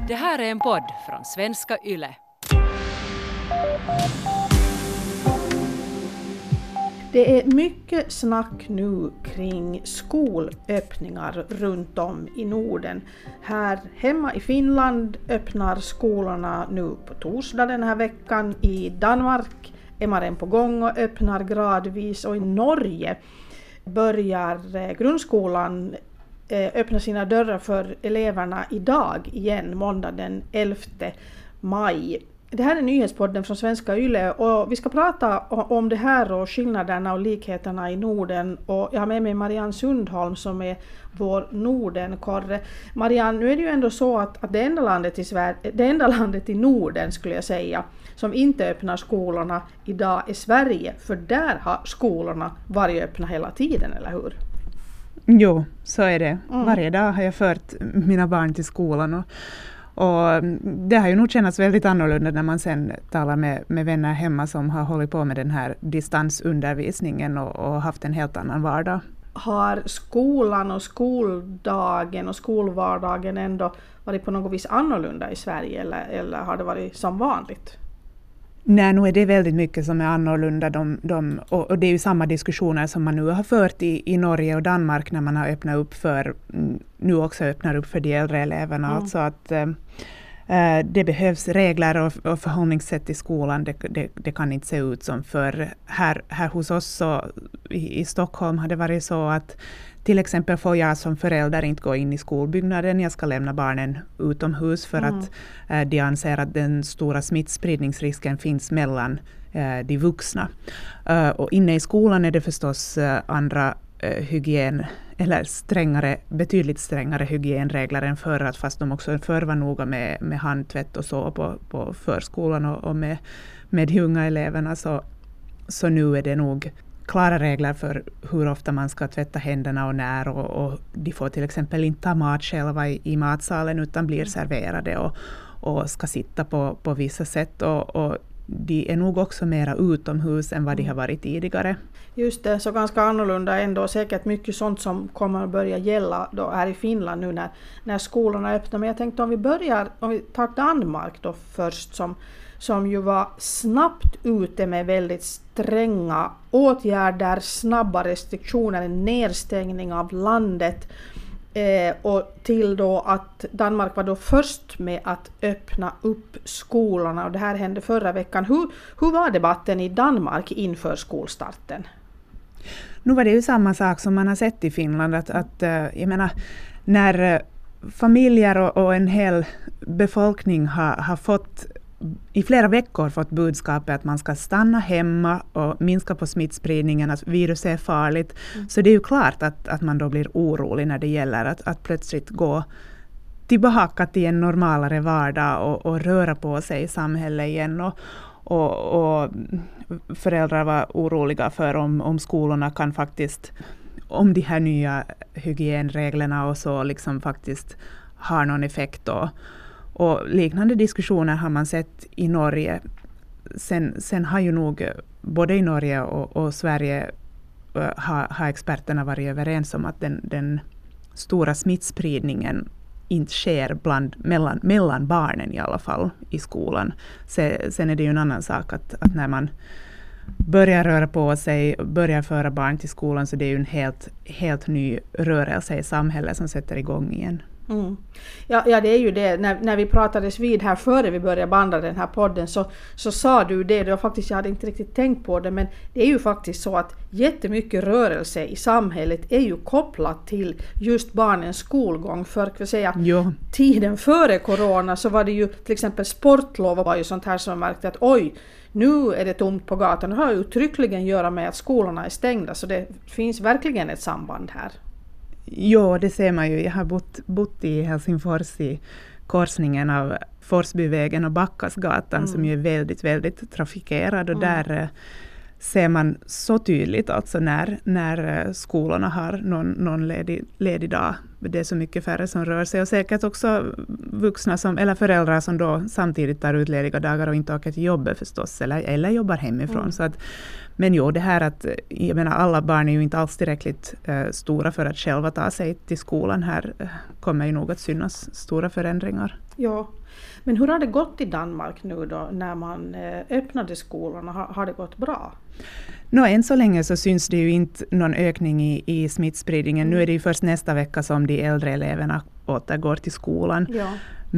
Det här är en podd från Svenska Yle. Det är mycket snack nu kring skolöppningar runt om i Norden. Här hemma i Finland öppnar skolorna nu på torsdag den här veckan. I Danmark är man redan på gång och öppnar gradvis, och i Norge börjar grundskolan öppna sina dörrar för eleverna idag igen, måndag den 11 maj. Det här är nyhetspodden från Svenska Yle och vi ska prata om det här och skillnaderna och likheterna i Norden. Och jag har med mig Marianne Sundholm som är vår Nordenkorre. Marianne, nu är det ju ändå så att det enda landet i Norden, skulle jag säga, som inte öppnar skolorna idag är Sverige. För där har skolorna varit öppna hela tiden, eller hur? Jo, så är det. Varje dag har jag fört mina barn till skolan och det har ju nog känts väldigt annorlunda när man sen talar med vänner hemma som har hållit på med den här distansundervisningen och haft en helt annan vardag. Har skolan och skoldagen och skolvardagen ändå varit på något vis annorlunda i Sverige eller har det varit som vanligt? Nej, nu är det väldigt mycket som är annorlunda. Och det är ju samma diskussioner som man nu har fört i Norge och Danmark när man har öppnat upp nu också öppnar upp för de äldre eleverna. Alltså att det behövs regler och förhållningssätt i skolan. Det kan inte se ut som för här hos oss så, i Stockholm har det varit så att till exempel får jag som förälder inte gå in i skolbyggnaden. Jag ska lämna barnen utomhus för att de anser att den stora smittspridningsrisken finns mellan de vuxna. Och inne i skolan är det förstås andra betydligt strängare hygienregler än förr, att fast de också förr var noga med handtvätt och så på förskolan och med de unga eleverna, så nu är det nog klara regler för hur ofta man ska tvätta händerna och när, och de får till exempel inte ta mat själva i matsalen utan blir serverade och ska sitta på vissa sätt, och de är nog också mera utomhus än vad de har varit tidigare. Just det, så ganska annorlunda ändå, säkert mycket sånt som kommer att börja gälla då här i Finland nu när skolorna öppnar. Men jag tänkte om vi tar Danmark då först, som ju var snabbt ute med väldigt stränga åtgärder, snabba restriktioner, en nedstängning av landet, och till då att Danmark var då först med att öppna upp skolorna, och det här hände förra veckan. Hur var debatten i Danmark inför skolstarten? Nu var det ju samma sak som man har sett i Finland, att jag menar, när familjer och en hel befolkning har fått i flera veckor fått budskapet att man ska stanna hemma och minska på smittspridningen, att viruset är farligt. Så det är ju klart att man då blir orolig när det gäller att plötsligt gå tillbaka till en normalare vardag och röra på sig i samhället igen. Och föräldrar var oroliga för om skolorna kan faktiskt, om de här nya hygienreglerna och så liksom faktiskt har någon effekt då. Och liknande diskussioner har man sett i Norge. Sen har ju nog både i Norge och Sverige har experterna varit överens om att den stora smittspridningen inte sker mellan barnen i alla fall i skolan. Sen är det ju en annan sak att när man börjar röra på sig, börjar föra barn till skolan, så det är ju en helt ny rörelse i samhället som sätter igång igen. Ja, det är ju det. När vi pratades vid här före vi började banda den här podden så sa du det, och faktiskt jag hade inte riktigt tänkt på det, men det är ju faktiskt så att jättemycket rörelse i samhället är ju kopplat till just barnens skolgång. För att säga, tiden före corona så var det ju till exempel sportlov, var ju sånt här som märkte att oj, nu är det tomt på gatan. Det har ju uttryckligen att göra med att skolorna är stängda, så det finns verkligen ett samband här. Ja, det ser man ju. Jag har bott i Helsingfors i korsningen av Forsbyvägen och Backasgatan som ju är väldigt, väldigt trafikerad, och där ser man så tydligt alltså när skolorna har någon ledig dag det är så mycket färre som rör sig, och säkert också vuxna eller föräldrar som då samtidigt tar ut lediga dagar och inte åker till jobbet förstås, eller jobbar hemifrån. Så att, men jo, det här att, jag menar, alla barn är ju inte alls tillräckligt stora för att själva ta sig till skolan. Här kommer ju nog att synas stora förändringar. Ja, men hur har det gått i Danmark nu då när man öppnade skolorna? Har det gått bra? Än så länge så syns det ju inte någon ökning i smittspridningen. Nu är det ju först nästa vecka som de äldre eleverna återgår till skolan. Ja.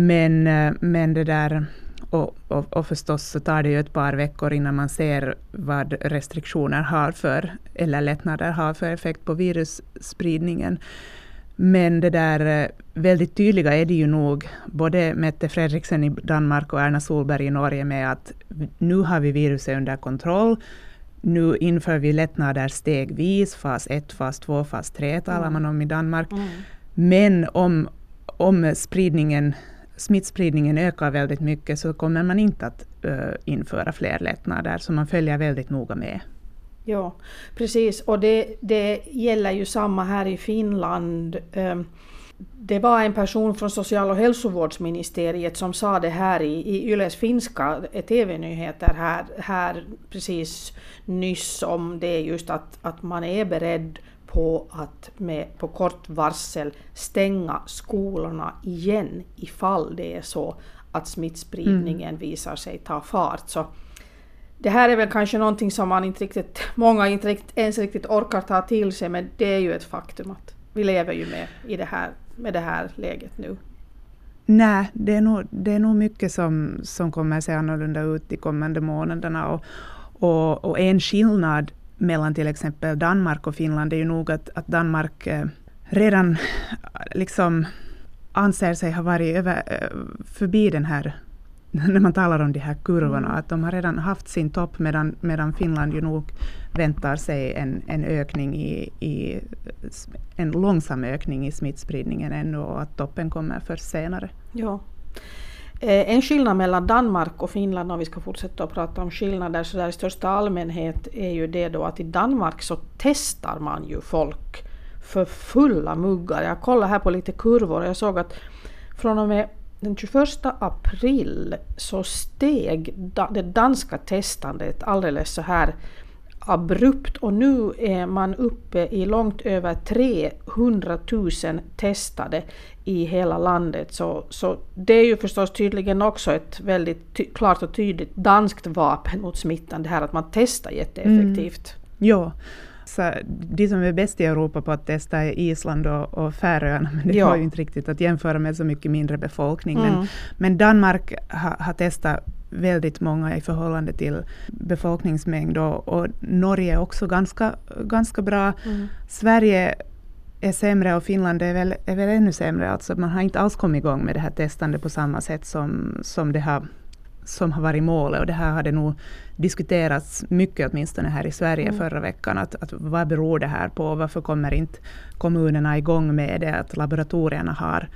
Men det där, och förstås så tar det ju ett par veckor innan man ser vad restriktioner har eller lättnader har för effekt på virusspridningen. Men det där väldigt tydliga är det ju nog, både Mette Fredriksen i Danmark och Erna Solberg i Norge, med att nu har vi viruset under kontroll. Nu inför vi lättnader stegvis, fas 1, fas 2, fas 3 talar man om i Danmark. Men om smittspridningen ökar väldigt mycket så kommer man inte att införa fler lättnader, så man följer väldigt noga med. Ja, precis. Och det gäller ju samma här i Finland. Det var en person från social- och hälsovårdsministeriet som sa det här i Yles finska tv-nyheter här precis nyss, om det just att man är beredd på att på kort varsel stänga skolorna igen ifall det är så att smittspridningen visar sig ta fart. Så det här är väl kanske någonting som många inte ens riktigt orkar ta till sig, men det är ju ett faktum att vi lever ju med det här läget nu. Nej, det är nog mycket som kommer att se annorlunda ut de kommande månaderna. Och en skillnad mellan till exempel Danmark och Finland är ju nog att Danmark redan liksom anser sig ha varit förbi den här, när man talar om de här kurvorna, att de har redan haft sin topp, medan Finland ju nog väntar sig en ökning en långsam ökning i smittspridningen ännu, och att toppen kommer först senare. Ja. En skillnad mellan Danmark och Finland, om vi ska fortsätta att prata om skillnader så där i största allmänhet, är ju det då att i Danmark så testar man ju folk för fulla muggar. Jag kollar här på lite kurvor och jag såg att från och med den 21 april så steg det danska testandet alldeles så här abrupt, och nu är man uppe i långt över 300 000 testade i hela landet. Så det är ju förstås tydligen också ett väldigt klart och tydligt danskt vapen mot smittan, det här att man testar jätteeffektivt. Ja. Så de som är bäst i Europa på att testa är Island och Färöarna, men det var ju inte riktigt att jämföra med så mycket mindre befolkning. Men Danmark har testat väldigt många i förhållande till befolkningsmängd, och Norge är också ganska bra. Sverige är sämre och Finland är väl ännu sämre. Alltså man har inte alls kommit igång med det här testandet på samma sätt som har varit målet, och det här hade nog diskuterats mycket, åtminstone här i Sverige förra veckan, att vad beror det här på, varför kommer inte kommunerna igång med det, att laboratorierna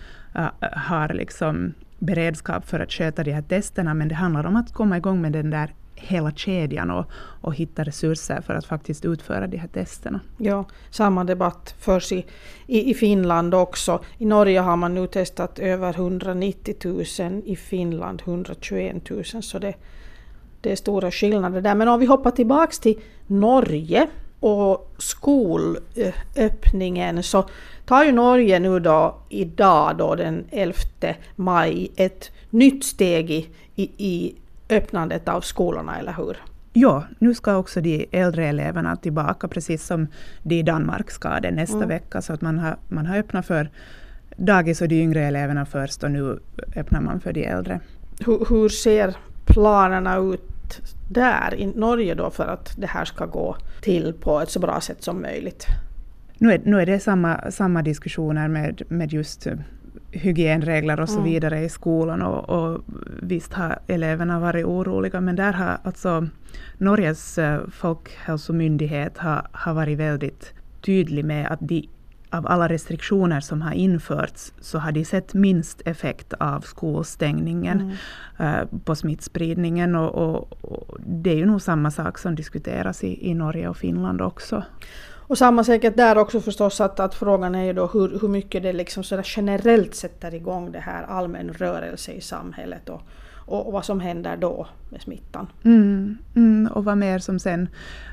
har liksom beredskap för att sköta de här testerna, men det handlar om att komma igång med den där hela kedjan och hitta resurser för att faktiskt utföra de här testerna. Ja, samma debatt förs i Finland också. I Norge har man nu testat över 190 000, i Finland 121 000, så det är stora skillnader där. Men om vi hoppar tillbaks till Norge och skolöppningen, så tar ju Norge nu då idag då den 11 maj ett nytt steg i öppnandet av skolorna, eller hur? Ja, nu ska också de äldre eleverna tillbaka, precis som de i Danmark ska det nästa vecka, så att man har öppnat för dagis och de yngre eleverna först, och nu öppnar man för de äldre. Hur ser planerna ut där i Norge då för att det här ska gå till på ett så bra sätt som möjligt? Nu är det samma diskussioner med just hygienregler och så vidare i skolan, och visst har eleverna varit oroliga, men där har alltså Norges folkhälsomyndighet har varit väldigt tydlig med att av alla restriktioner som har införts så har de sett minst effekt av skolstängningen på smittspridningen, och det är ju nog samma sak som diskuteras i Norge och Finland också. Och samma säkert där också förstås att frågan är ju då hur mycket det liksom så generellt sätter igång det här allmän rörelse i samhället och vad som händer då med smittan. Och vad mer som sen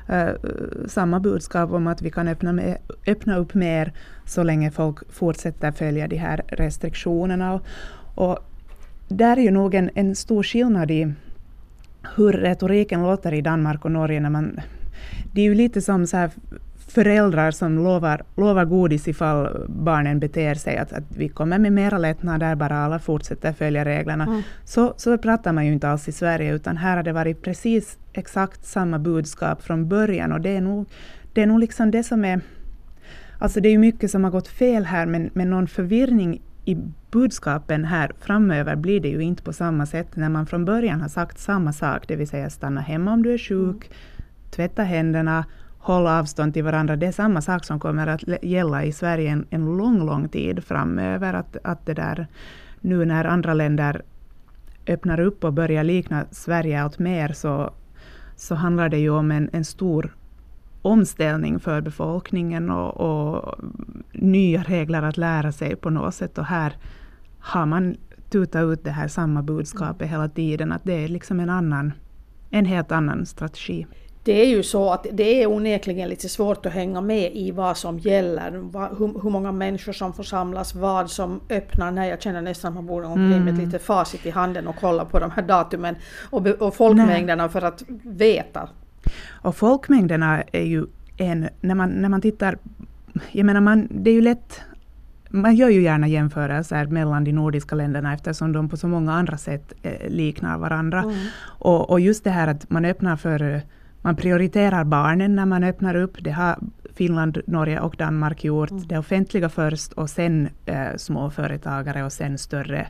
samma budskap om att vi kan öppna upp mer så länge folk fortsätter följa de här restriktionerna. Och där är ju nog en stor skillnad i hur retoriken låter i Danmark och Norge. Det är ju lite som så här föräldrar som lovar godis ifall barnen beter sig, att vi kommer med mera lättnader, bara alla fortsätter följa reglerna. Så pratar man ju inte alls i Sverige, utan här har det varit precis exakt samma budskap från början, och det är nog liksom det som är, alltså det är ju mycket som har gått fel här, men någon förvirring i budskapen här framöver blir det ju inte på samma sätt när man från början har sagt samma sak, det vill säga stanna hemma om du är sjuk, tvätta händerna, hålla avstånd till varandra. Det är samma sak som kommer att gälla i Sverige en lång tid framöver. Att det där nu när andra länder öppnar upp och börjar likna Sverige allt mer, så handlar det ju om en stor omställning för befolkningen och nya regler att lära sig på något sätt. Och här har man tutat ut det här samma budskapet hela tiden, att det är liksom en helt annan strategi. Det är ju så att det är onekligen lite svårt att hänga med i vad som gäller, hur många människor som får samlas, vad som öppnar när. Jag känner nästan att man borde omkring med ett litet facit i handen och kolla på de här datumen och folkmängderna för att veta. Och folkmängderna är ju när man tittar, jag menar det är ju lätt, man gör ju gärna jämförelser mellan de nordiska länderna eftersom de på så många andra sätt liknar varandra. Och just det här att man prioriterar barnen när man öppnar upp. Det har Finland, Norge och Danmark gjort. Det offentliga först och sen småföretagare och sen större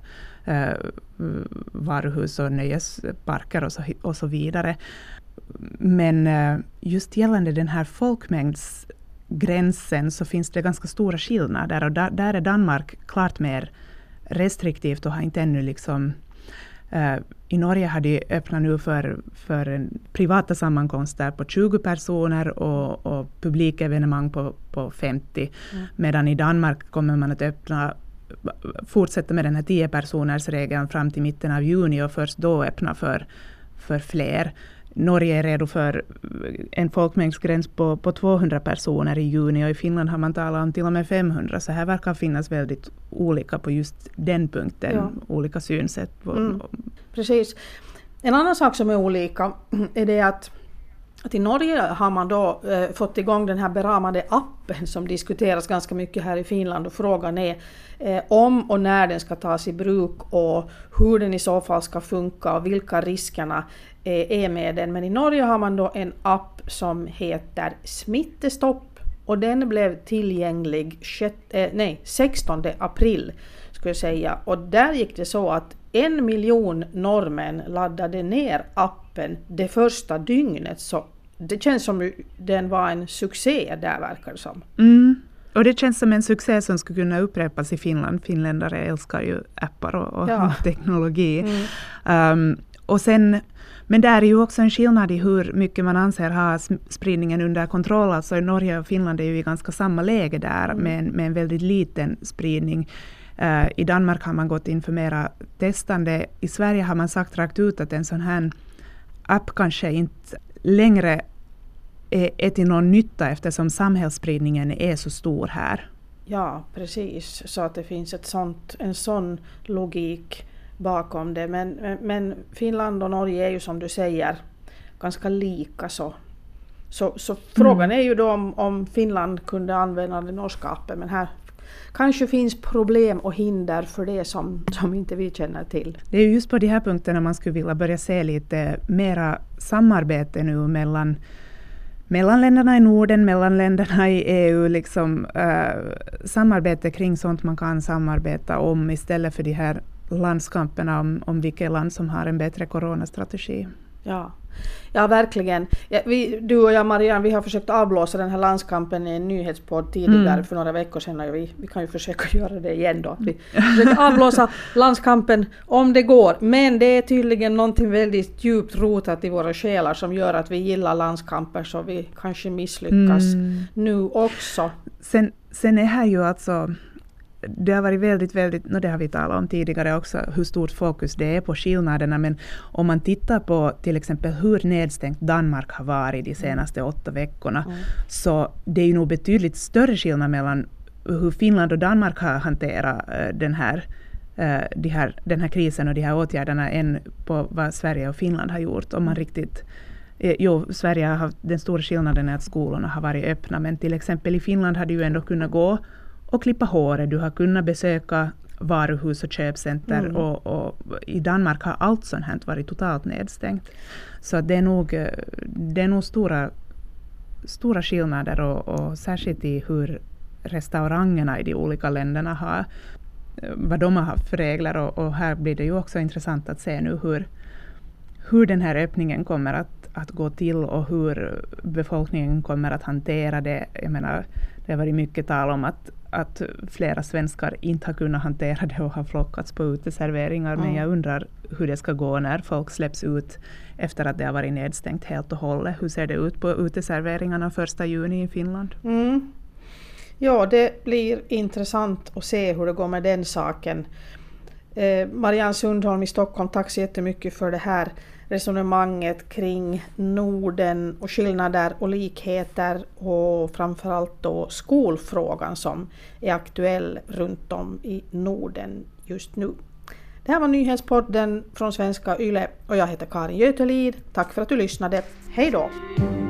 varuhus och nöjesparker och så vidare. Men just gällande den här folkmängdsgränsen så finns det ganska stora skillnader. Och där är Danmark klart mer restriktivt och har inte ännu liksom... I Norge har de öppnat nu för privata sammankomster på 20 personer och publikevenemang på 50. Medan i Danmark kommer man att fortsätta med den här 10 personers regeln fram till mitten av juni och först då öppna för fler. Norge är redo för en folkmängdsgräns på 200 personer i juni och i Finland har man talat om till och med 500. Så här verkar finnas väldigt olika på just den punkten, olika synsätt. Precis. En annan sak som är olika är det att i Norge har man då fått igång den här beramade appen som diskuteras ganska mycket här i Finland, och frågan är om och när den ska tas i bruk och hur den i så fall ska funka och vilka riskerna är med den. Men i Norge har man då en app som heter Smittestopp och den blev tillgänglig 16 april skulle jag säga, och där gick det så att 1 miljon norrmän laddade ner appen det första dygnet, så det känns som den var en succé där, verkar det som. Och det känns som en succé som skulle kunna upprepas i Finland. Finländare älskar ju appar och teknologi. Och sen, men där är ju också en skillnad i hur mycket man anser ha spridningen under kontroll. Alltså i Norge och Finland är ju i ganska samma läge där med en väldigt liten spridning. I Danmark har man gått in för mera testande. I Sverige har man sagt rakt ut att en sån här app kanske inte längre är till någon nytta eftersom samhällsspridningen är så stor här. Ja, precis. Så att det finns en sån logik bakom det. Men Finland och Norge är ju som du säger ganska lika så. Så frågan är ju då om Finland kunde använda den norska appen, men här kanske finns problem och hinder för det som inte vi känner till. Det är just på de här punkterna man skulle vilja börja se lite mera samarbete nu mellan länderna i Norden, mellan länderna i EU, liksom samarbete kring sånt man kan samarbeta om istället för de här landskamperna om vilket land som har en bättre coronastrategi. Ja, verkligen. Ja, du och jag, Marianne, vi har försökt avblåsa den här landskampen i en nyhetspodd tidigare för några veckor sedan. Och vi kan ju försöka göra det igen då. Vi försöker avblåsa landskampen om det går. Men det är tydligen någonting väldigt djupt rotat i våra själar som gör att vi gillar landskamper, så vi kanske misslyckas nu också. Sen är här ju alltså... Det har varit väldigt, det har vi talat om tidigare också, hur stort fokus det är på skillnaderna, men om man tittar på till exempel hur nedstängt Danmark har varit de senaste 8 veckorna, så det är ju nog betydligt större skillnad mellan hur Finland och Danmark har hanterat den här krisen och de här åtgärderna än på vad Sverige och Finland har gjort. Om man riktigt... Sverige har haft den stora skillnaden är att skolorna har varit öppna, men till exempel i Finland hade ju ändå kunnat gå och klippa håret. Du har kunnat besöka varuhus och köpcenter och i Danmark har allt sånt här varit totalt nedstängt. Så det är nog stora skillnader och särskilt i hur restaurangerna i de olika länderna har, vad de har haft för regler, och här blir det ju också intressant att se nu hur den här öppningen kommer att gå till och hur befolkningen kommer att hantera det. Jag menar, det har varit mycket tal om att flera svenskar inte har kunnat hantera det och har flockats på uteserveringar. Men jag undrar hur det ska gå när folk släpps ut efter att det har varit nedstängt helt och hållet. Hur ser det ut på uteserveringarna 1 juni i Finland? Ja, det blir intressant att se hur det går med den saken. Marianne Sundholm i Stockholm, tack så jättemycket för det här resonemanget kring Norden och skillnader och likheter, och framförallt då skolfrågan som är aktuell runt om i Norden just nu. Det här var nyhetspodden från Svenska Yle och jag heter Karin Götelid. Tack för att du lyssnade. Hej då!